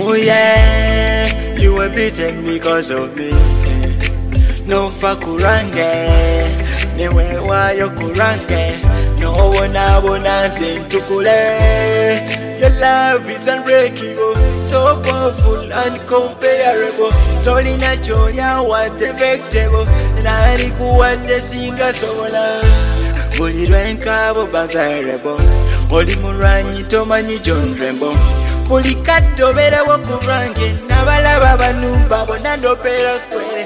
Oh yeah, you were beaten because of me. No fakurange, niwe wayo kurange. No one sing to kule. Your love is unbreakable, so powerful, uncomparable. Totally natural, yeah, what effectable. And I think what the singer sola. Bully rank abo bagarebo. Oli muranyi tomanyi John Rembo. Bully cat do better walk range. Nabalaba banumba bonando pera kwere.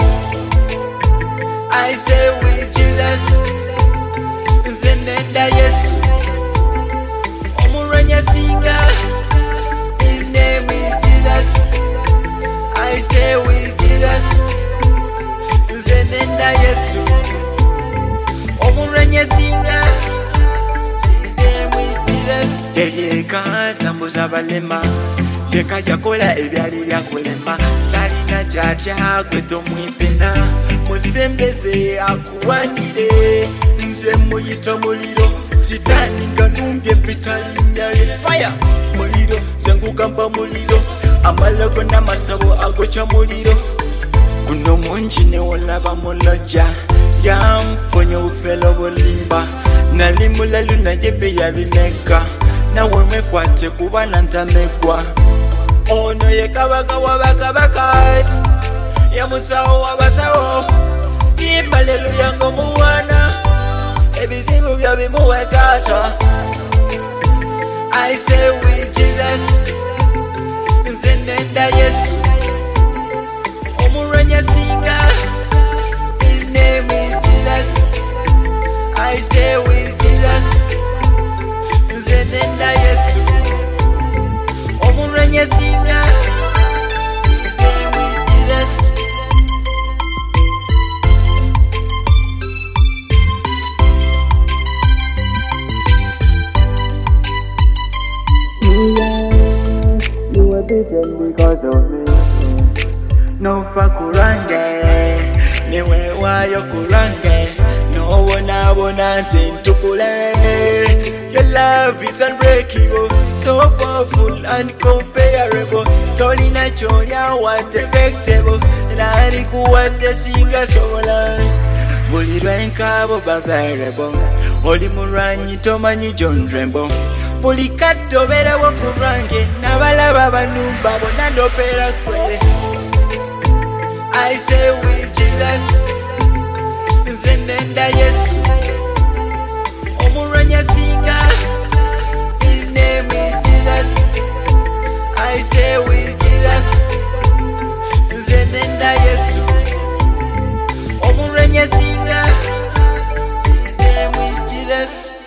I say with Jesus, Zenenda yes. Omuranya singer, his name is Jesus. I say with Jesus, Zenenda yes. Omuranya singer, his name is Jesus. Yeka tambuza balema, yeka yakola ebyali byakulema. Talina kyatya gwe tomwipena, musembeze akuwanire. Nze muyita muliro, sitani nganumbye bitalinyale. Fire muliro, sengugamba muliro, amalago n'amasabo agoca muliro. Kuno mungi ne olaba muloja, yamponya obufere bulimba. Nali mulalu naye be yabimeka, nawe mwekwate kuba nantamegwa. Ono ye kabaka wabakabaka, ye musawo wabasawo. Hallelujah ngomuwana, ebizibu byabimuwe tata. I say with Jesus, Zenenda yes. Omuranya singer, his name is Jesus. I say with Jesus, Zenenda yes. Omuranya singer, his name is Jesus. You were beaten because of me. No fakurange, niwe wayo kurange. No one sing to kule. Your love is unbreakable, so powerful, uncomparable. Totally natural, yeah, what effectable. And I think what the singer sola. Bully rank abo bagarebo. Oli muranyi tomanyi John Rembo. Bully cat do better walk range. Nabalaba banumba bonando pera kwere. I say with Jesus, Zenenda yes. Omuranya singer, his name is Jesus. I say with Jesus, Zenenda yes. Omuranya singer, his name is Jesus.